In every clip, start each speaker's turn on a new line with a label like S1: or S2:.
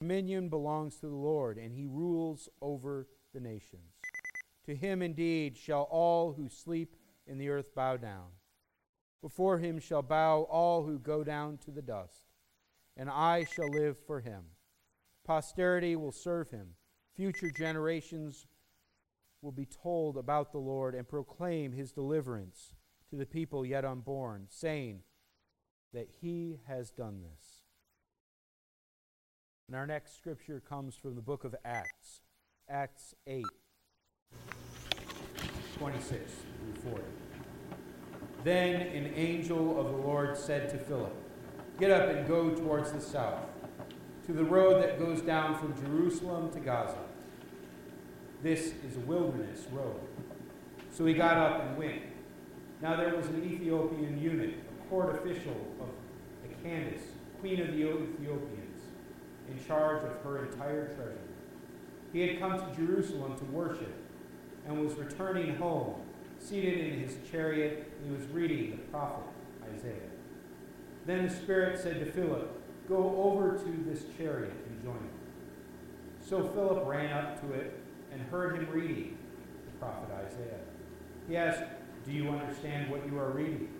S1: dominion belongs to the Lord, and he rules over the nations. To him indeed shall all who sleep in the earth bow down. Before him shall bow all who go down to the dust, and I shall live for him. Posterity will serve him. Future generations will be told about the Lord and proclaim his deliverance to the people yet unborn, saying that he has done this. And our next scripture comes from the book of Acts, Acts 8, 26 through 40. Then an angel of the Lord said to Philip, "Get up and go towards the south, to the road that goes down from Jerusalem to Gaza. This is a wilderness road." So he got up and went. Now there was an Ethiopian eunuch, a court official of Candace, queen of the Ethiopians, in charge of her entire treasury. He had come to Jerusalem to worship and was returning home, seated in his chariot, and he was reading the prophet Isaiah. Then the Spirit said to Philip, "Go over to this chariot and join it." So Philip ran up to it and heard him reading the prophet Isaiah. He asked, "Do you understand what you are reading?"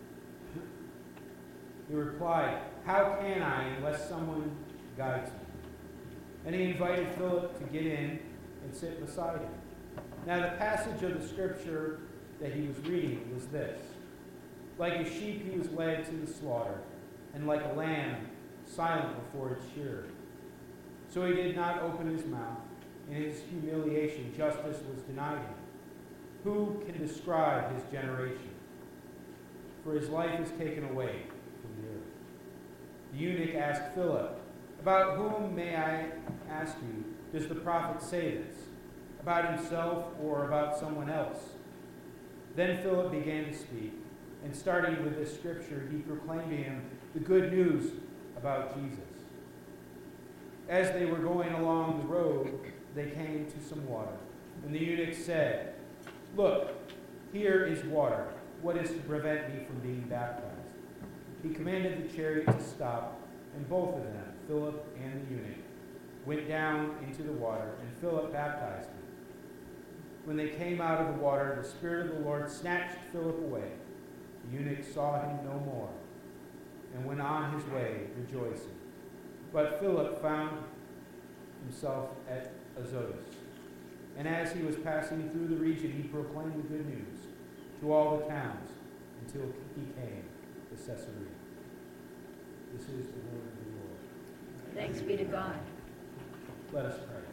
S1: He replied, "How can I unless someone guides me?" And he invited Philip to get in and sit beside him. Now the passage of the scripture that he was reading was this: "Like a sheep he was led to the slaughter, and like a lamb silent before its shearer. So he did not open his mouth. In his humiliation justice was denied him. Who can describe his generation? For his life is taken away from the earth." The eunuch asked Philip, "About whom, may I ask you, does the prophet say this? About himself or about someone else?" Then Philip began to speak, and starting with this scripture, he proclaimed to him the good news about Jesus. As they were going along the road, they came to some water. And the eunuch said, "Look, here is water. What is to prevent me from being baptized?" He commanded the chariot to stop, and both of them, Philip and the eunuch, went down into the water, and Philip baptized him. When they came out of the water, the Spirit of the Lord snatched Philip away. The eunuch saw him no more, and went on his way rejoicing. But Philip found himself at Azotus. And as he was passing through the region, he proclaimed the good news to all the towns until he came to Caesarea. This is the word of the Lord.
S2: Thanks be to God.
S1: Let us pray.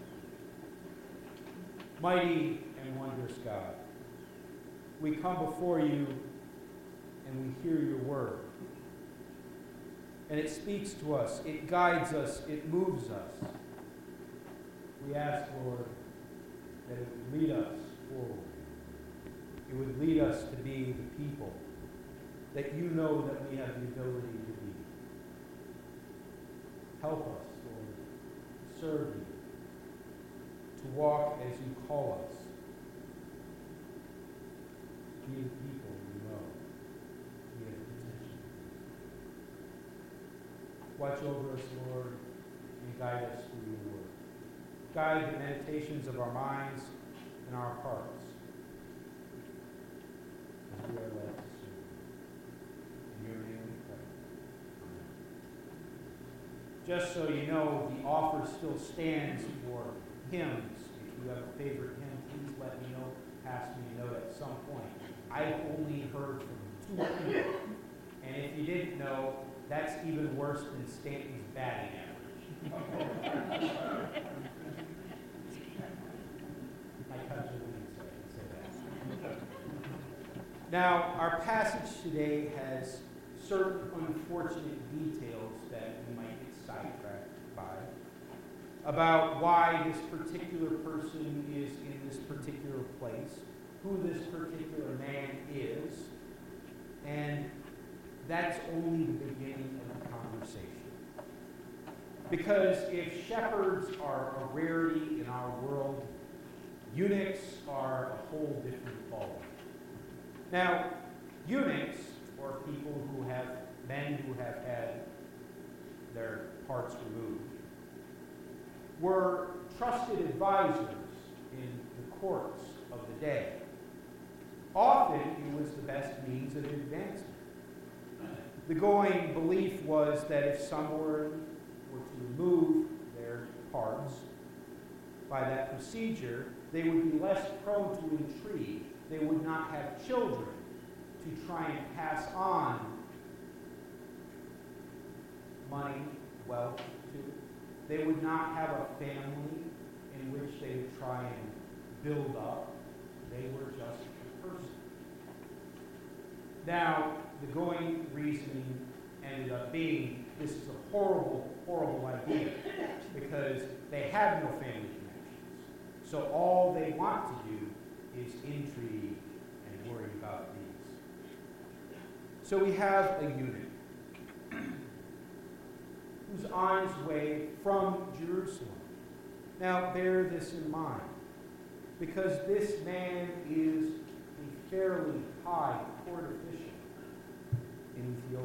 S1: Mighty and wondrous God, we come before you and we hear your word. And it speaks to us, it guides us, it moves us. We ask, Lord, that it would lead us forward. It would lead us to be the people that you know that we have the ability to be. Help us, Lord, to serve you, to walk as you call us. Be the people you know we have potential. Watch over us, Lord, and guide us through your word. Guide the meditations of our minds and our hearts as we are led to serve. In your name we pray. Amen. Just so you know, the offer still stands for hymns. If you have a favorite hymn, please let me know. Pass me a note at some point. I've only heard from 2 people. And if you didn't know, that's even worse than Stanton's batting average. I cut your lead, so I can say that. Now, our passage today has certain unfortunate details that we might get sidetracked by about why this particular person is in this particular place, who this particular man is, and that's only the beginning of the conversation. Because if shepherds are a rarity in our world, eunuchs are a whole different ballgame. Now, eunuchs, or people who have, men who have had their parts removed, were trusted advisors in the courts of the day. Often, it was the best means of advancement. The going belief was that if someone were to remove their parts by that procedure, they would be less prone to intrigue. They would not have children to try and pass on money, wealth to. They would not have a family in which they would try and build up. They were just a person. Now, the going reasoning ended up being, this is a horrible, horrible idea, because they have no family connections. So all they want to do is intrigue and worry about these. So we have a eunuch who's on his way from Jerusalem. Now, bear this in mind, because this man is a fairly high court official in Ethiopia.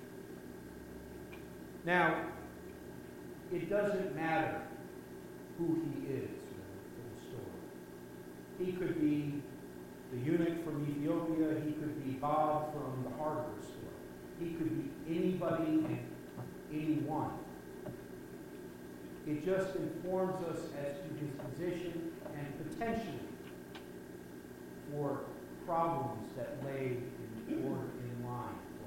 S1: Now, it doesn't matter who he is in the story. He could be the eunuch from Ethiopia. He could be Bob from the hardware store. He could be anybody and anyone. It just informs us as to his position and potentially for problems that lay in line for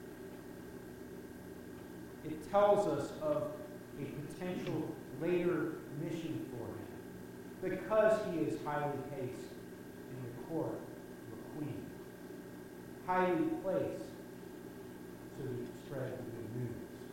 S1: him. It tells us of a potential later mission for him, because he is highly placed in the court of a queen, highly placed so he can spread the good news.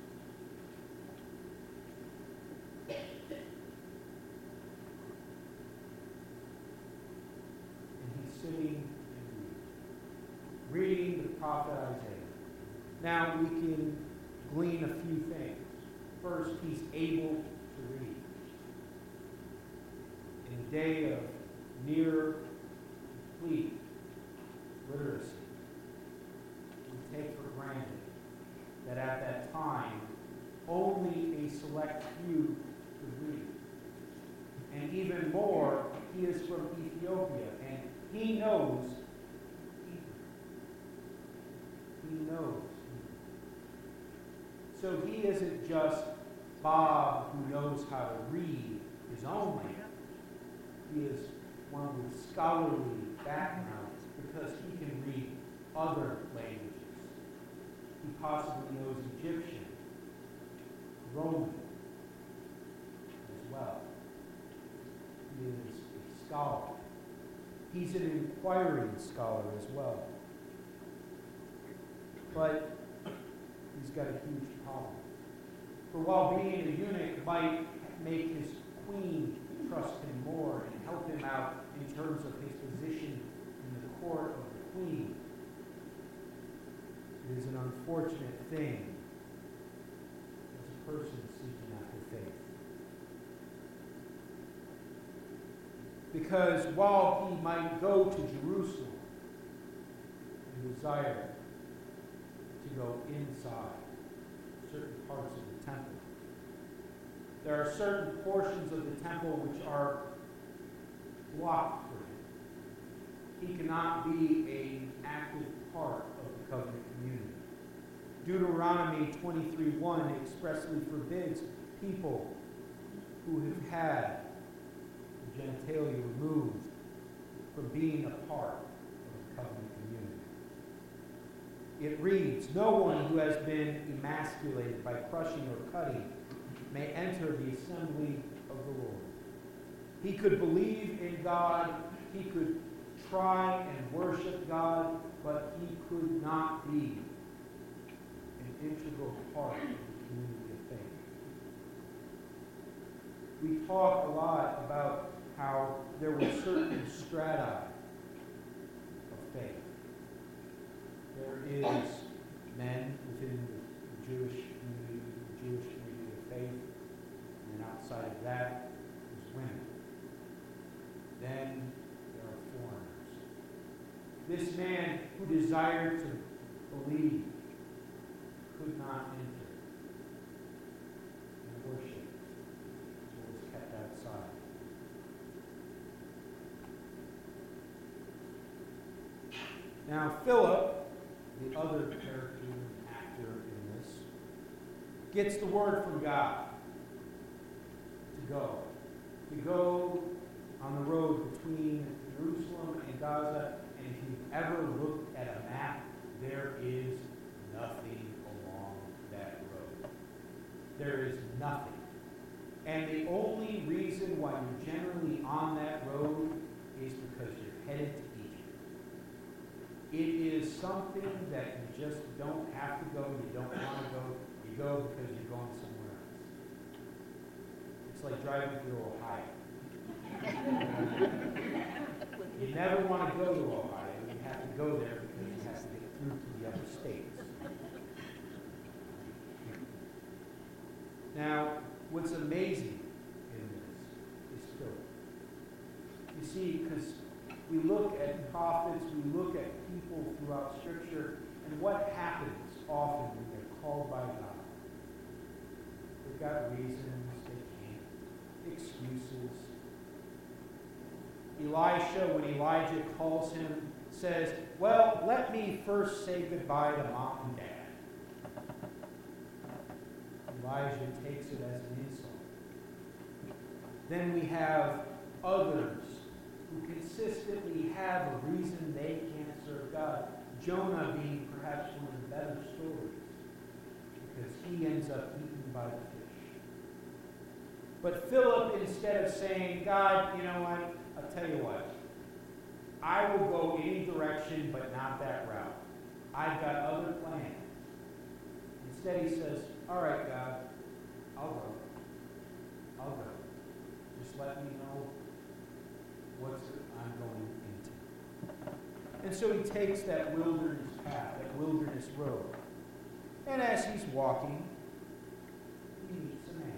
S1: Sitting and reading the prophet Isaiah. Now we can glean a few things. First, he's able to read. In a day of near complete literacy, we take for granted that at that time only a select few could read. And even more, he is from Ethiopia, and he knows. He knows. So he isn't just Bob who knows how to read his own language. He is one with scholarly background because he can read other languages. He possibly knows Egyptian, Roman as well. He is a scholar. He's an inquiring scholar as well. But he's got a huge problem. For while being a eunuch might make his queen trust him more and help him out in terms of his position in the court of the queen, it is an unfortunate thing as a person seeking after faith. Because while he might go to Jerusalem and desire to go inside certain parts of the temple, there are certain portions of the temple which are blocked for him. He cannot be an active part of the covenant community. Deuteronomy 23:1 expressly forbids people who have had genitalia removed from being a part of the covenant community. It reads, "No one who has been emasculated by crushing or cutting may enter the assembly of the Lord." He could believe in God, he could try and worship God, but he could not be an integral part of the community of faith. We talk a lot about how there were certain strata of faith. There is men within the Jewish community of faith, and then outside of that is women. Then there are foreigners. This man who desired to believe could not enter and worship, so was kept Now, Philip, the other character and actor in this, gets the word from God to go. To go on the road between Jerusalem and Gaza. And if you've ever looked at a map, there is nothing along that road. There is nothing. And the only reason why you're generally on that road is because you're headed to Egypt. It is something that you just don't have to go, you don't want to go, you go because you're going somewhere else. It's like driving through Ohio. You never want to go to Ohio, you have to go there because you have to get through to the other states. Now, what's amazing in this is Philip. You see, because we look at prophets, we look at people throughout Scripture, and what happens often when they're called by God? They've got reasons, they can't, excuses. Elisha, when Elijah calls him, says, well, let me first say goodbye to mom and dad. Elijah takes it as an insult. Then we have others who consistently have a reason they can't serve God. Jonah being perhaps one of the better stories, because he ends up eaten by the fish. But Philip, instead of saying, God, you know what, I'll tell you what, I will go any direction but not that route. I've got other plans. Instead he says, all right, God, I'll go. I'll go. Just let me know what I'm going into. And so he takes that wilderness path, that wilderness road. And as he's walking, he meets a man.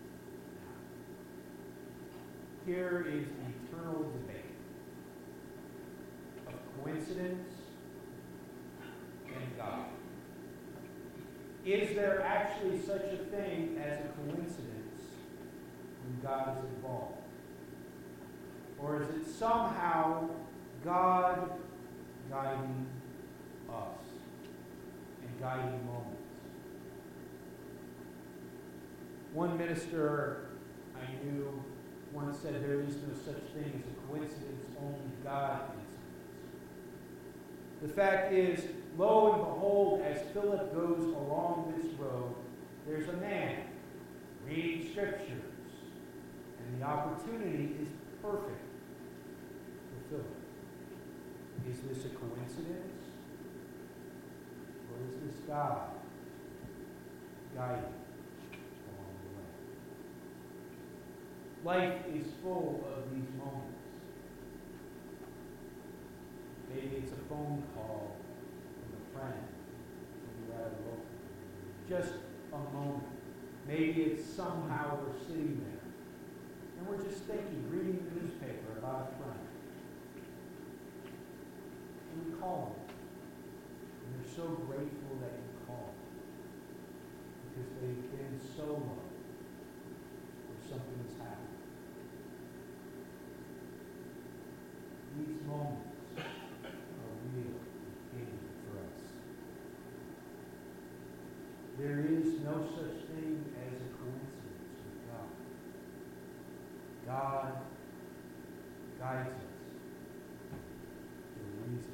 S1: Here is the eternal debate of coincidence and God. Is there actually such a thing as a coincidence when God is involved? Or is it somehow God guiding us and guiding moments? One minister I knew once said there is no such thing as a coincidence, only God incidents. The fact is, lo and behold, as Philip goes along this road, there's a man reading scriptures, and the opportunity is perfect for Philip. Is this a coincidence? Or is this God guiding along the way? Life is full of these moments. Maybe it's a phone call from a friend, maybe rather local. Just a moment. Maybe it's somehow we're sitting there and we're just thinking, reading the newspaper about a friend. And we call them. And we're so grateful that you called. Because they've been so low or something has happened. These moments are real and painful for us. There is no such thing as a coincidence with God. God guides us for a reason.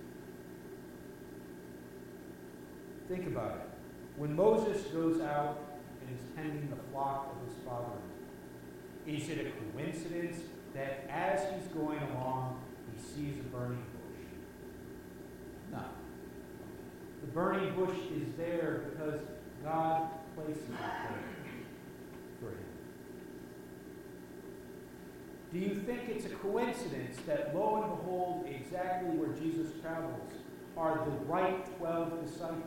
S1: Think about it. When Moses goes out and is tending the flock of his father, is it a coincidence that as he's going along, he sees a burning bush? No. The burning bush is there because God places it there for him. Do you think it's a coincidence that lo and behold, exactly where Jesus travels are the right 12 disciples?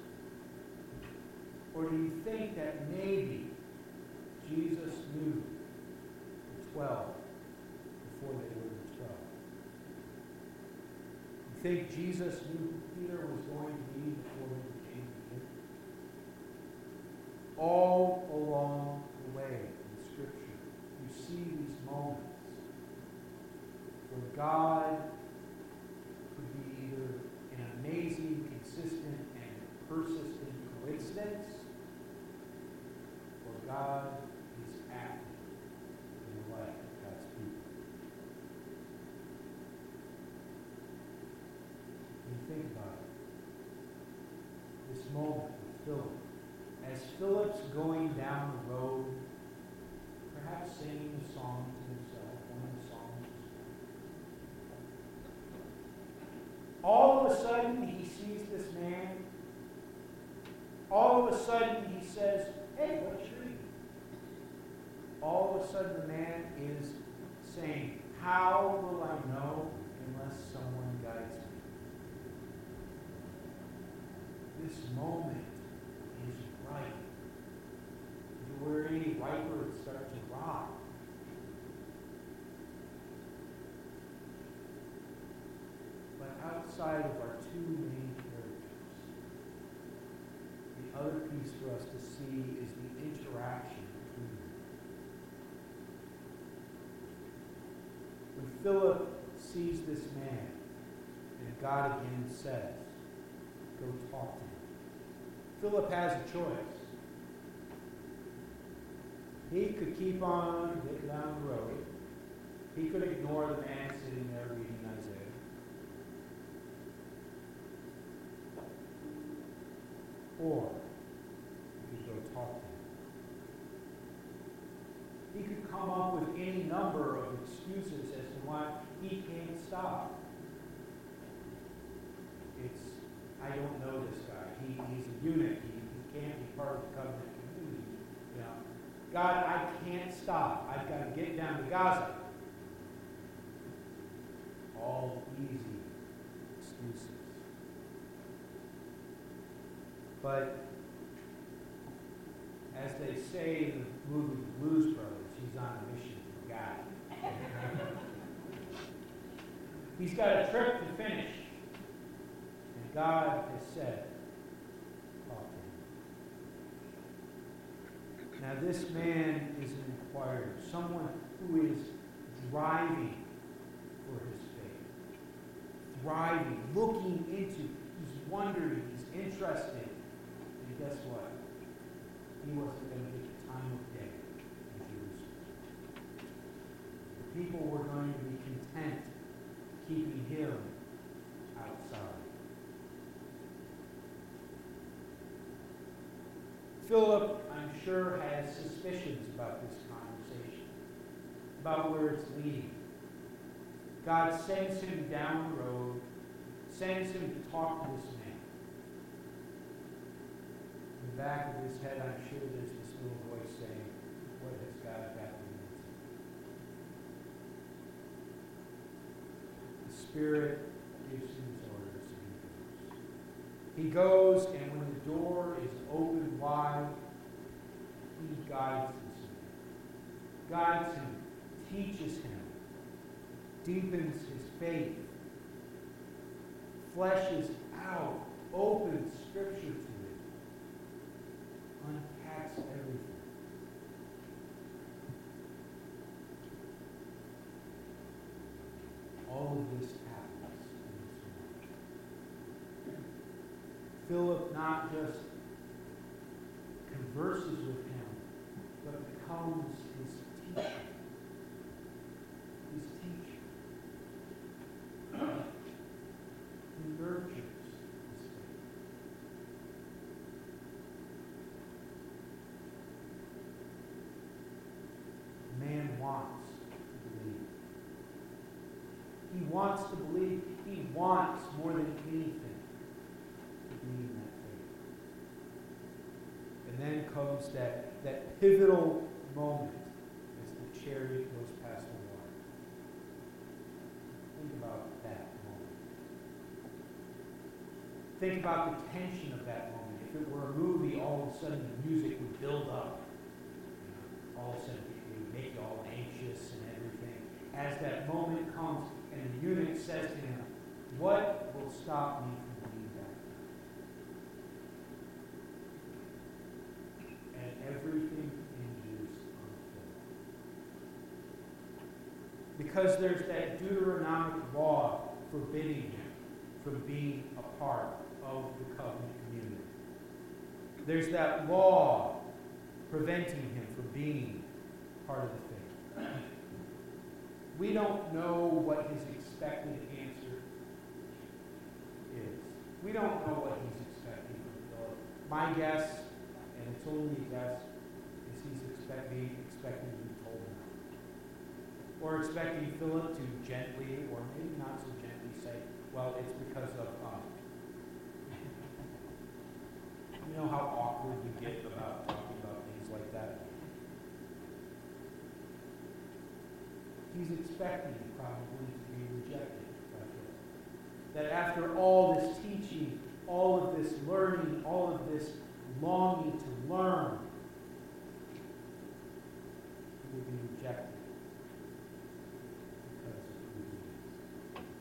S1: Or do you think that maybe Jesus knew the 12 before they were the 12? You think Jesus knew who Peter was going to be before he became Peter? All along the way in Scripture, you see these moments where God could be either in a God is active in the life of God's people. When you think about it, this moment with Philip, as Philip's going down the road, perhaps singing a song to himself, one of the songs. All of a sudden, he sees this man. All of a sudden, he says, "Hey, what tree?" All of a sudden, the man is saying, "How will I know unless someone guides me?" This moment is ripe. If it were any riper, it would start to rot. But outside of our two main characters, the other piece for us to see is the interaction between them. When Philip sees this man, and God again says, "Go talk to him," Philip has a choice. He could keep on getting down the road. He could ignore the man sitting there reading Isaiah. Or he could go talk to him. He could come up with any number of excuses as to why he can't stop. I don't know this guy. He's a eunuch. He can't be part of the covenant community. You know, God, I can't stop. I've got to get down to Gaza. All easy excuses. But as they say in the movie Blues Brothers, he's on a mission for God. He's got a trip to finish. And God has said, talk to him. Now this man is an inquirer, someone who is driving for his faith. Thriving, looking into, he's wondering, he's interested. And guess what? He wasn't going to get the time of day in Jerusalem. The people were going to be content keeping him outside. Philip, I'm sure, has suspicions about this conversation, about where it's leading. God sends him down the road, sends him to talk to this man. In the back of his head, I'm sure there's this little voice saying, what has God got to do? The Spirit gives him his orders and he goes. And when the door is opened wide, he guides this man. Guides him, teaches him, deepens his faith, fleshes out, opens Scripture to him, unpacks everything. All of this happens in this moment. Philip not just converses with him, but becomes his teacher. His teacher. He nurtures his faith. Man wants to believe. He wants to believe. He wants more than anything to be in that faith. And then comes that pivotal moment as the chariot goes past the water. Think about that moment. Think about the tension of that moment. If it were a movie, all of a sudden the music would build up. All of a sudden it would make you all anxious and everything. As that moment comes and the eunuch says to him, what will stop me from being baptized? And everything hinges on Philip. Because there's that Deuteronomic law forbidding him from being a part of the covenant community. There's that law preventing him for being part of the faith. We don't know what his expected answer is. We don't know what he's expecting from Philip. My guess, and it's only a guess, is he's expecting to be told no. Or expecting Philip to gently, or maybe not so gently, say, well, it's because of, you know how awkward we get about talking about things like that? He's expecting probably to be rejected by Philip. That after all this teaching, all of this learning, all of this longing to learn, he will be rejected because of who he is.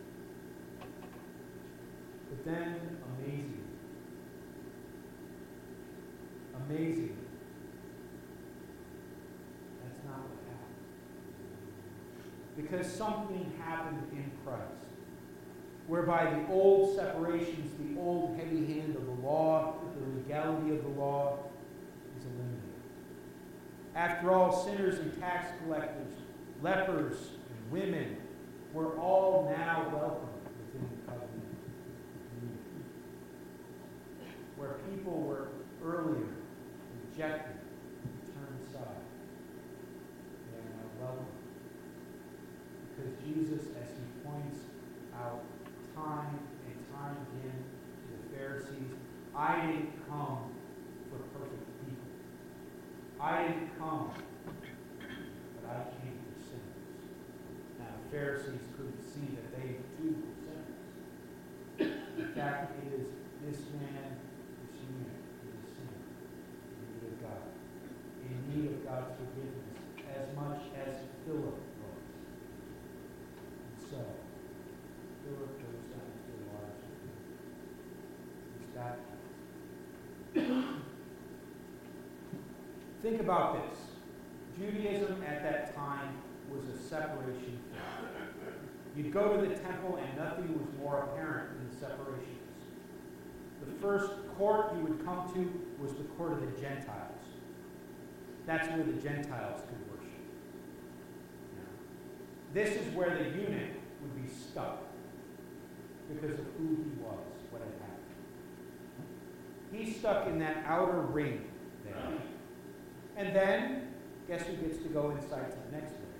S1: But then, amazing, that's not what happened. Because something happened in Christ, whereby the old separations, the old heavy hand of the law, the legality of the law, is eliminated. After all, sinners and tax collectors, lepers and women were all now welcome within the covenant community. Where people were earlier rejected, turned aside, they are now welcome. Because Jesus, as he points out time and time again to the Pharisees, I didn't come for perfect people. I didn't come, but I came for sinners. Now, the Pharisees couldn't see that they too were sinners. In fact, it is this man, this eunuch, is a sinner in need of God, in need of God's forgiveness, as much as Philip was. And so, Philip goes down to the water. He's baptized. Think about this. Judaism at that time was a separation thing. You'd go to the temple and nothing was more apparent than the separations. The first court you would come to was the court of the Gentiles. That's where the Gentiles could worship. Now, this is where the eunuch would be stuck because of who he was, what had happened. He's stuck in that outer ring there. And then, guess who gets to go inside to the next ring?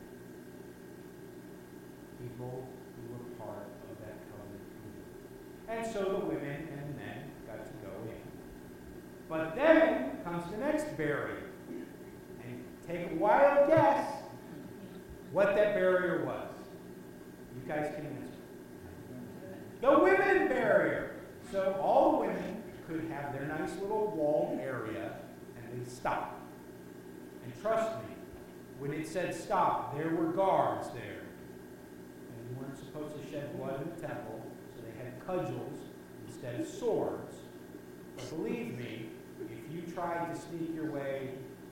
S1: People who were part of that covenant community. And so the women and the men got to go in. But then comes the next barrier. And take a wild guess what that barrier was. You guys can answer. The women barrier. So all the women could have their nice little walled area and they stopped. And trust me, when it said stop, there were guards there. And you weren't supposed to shed blood in the temple, so they had cudgels instead of swords. But believe me, if you tried to sneak your way,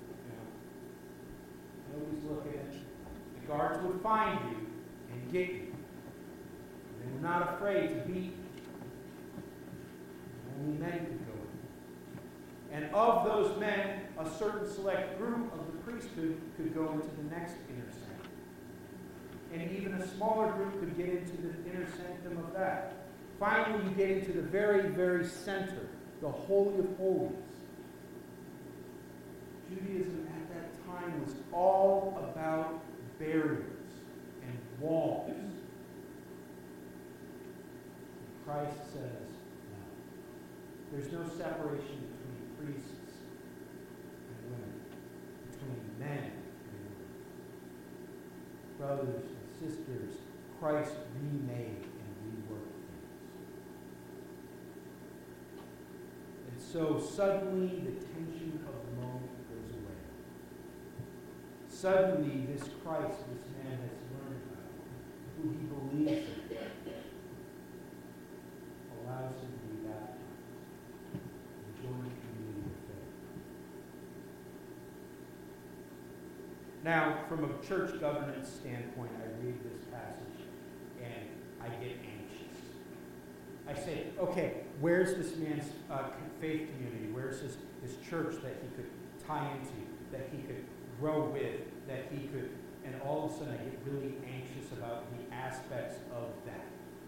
S1: nobody's looking, the guards would find you and get you. They were not afraid to beat you. Only men could go in. And of those men, a certain select group of the priesthood could go into the next inner sanctum. And even a smaller group could get into the inner sanctum of that. Finally, you get into the very, very center, the Holy of Holies. Judaism at that time was all about barriers and walls. And Christ says, no. There's no separation between priests and women, between men and women. Brothers and sisters, Christ remade and reworked things. And so suddenly the tension of the moment goes away. Suddenly this Christ, this man has learned about, who he believes in, allows him to be baptized and join the community of faith. Now, from a church governance standpoint, I read this passage and I get anxious. I say, okay, where's this man's faith community? Where's this church that he could tie into, that he could grow with that he could, and all of a sudden I get really anxious about the aspects of that.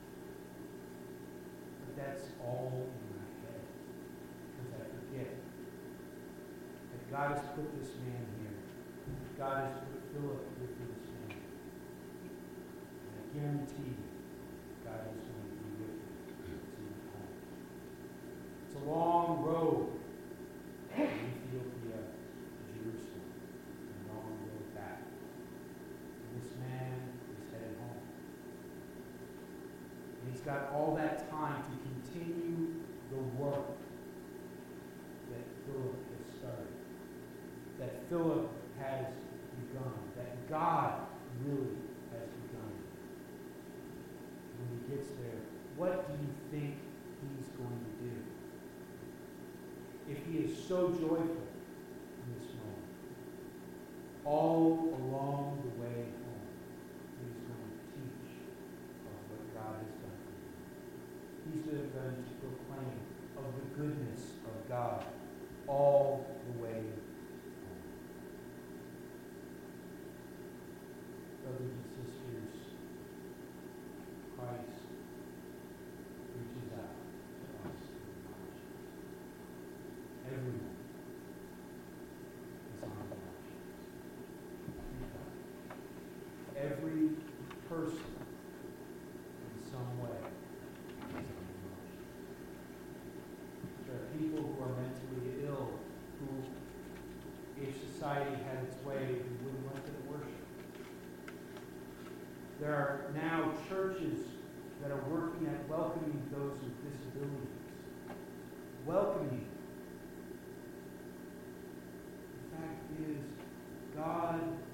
S1: But that's all in my head, because I forget that God has put this man here. God has put Philip with this man. And I guarantee you, God is going to be with him to your home. It's a long road from Ethiopia to Jerusalem, and a long road back. And this man is headed home. And he's got all that time to continue the work that Philip has started, that Philip has begun, that God really has begun. When he gets there, what do you think he's going to do? If he is so joyful in this moment, all along the way home, he's going to teach of what God has done for him. He's going to proclaim of the goodness of God all the way home. Brothers and sisters, Christ reaches out to us in Colossians. Everyone is on Colossians. Every person in some way is on Colossians. There are people who are mentally ill who, if society had its way, we wouldn't want them to worship. There are now churches that are working at welcoming those with disabilities. Welcoming. The fact is, God